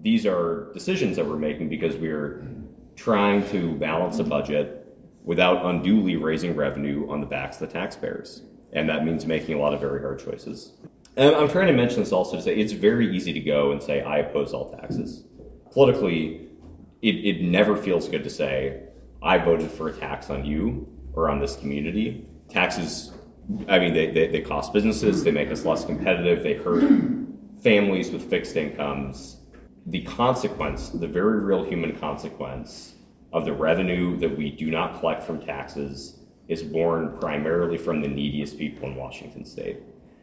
these are decisions that we're making because we're trying to balance a budget without unduly raising revenue on the backs of the taxpayers. And that means making a lot of very hard choices. And I'm trying to mention this also to say it's very easy to go and say, I oppose all taxes. Politically, it never feels good to say, I voted for a tax on you or on this community. Taxes, I mean, they cost businesses, they make us less competitive, they hurt families with fixed incomes. The consequence, the very real human consequence of the revenue that we do not collect from taxes is borne primarily from the neediest people in Washington state.